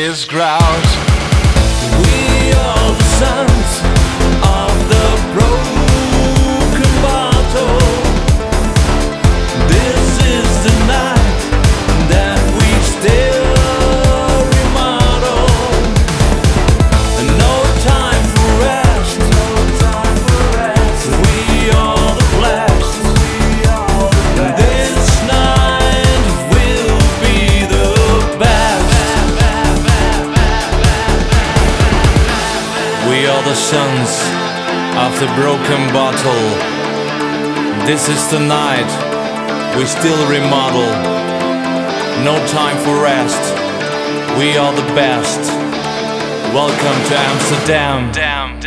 his grout. We are the sons of the broken bottle. This is the night that we still remodel. No time for rest. We are the blessed. This night will be the best. We are the sons of the broken bottle. This is the night we still remodel. No time for rest. We are the best. Welcome to Amsterdam.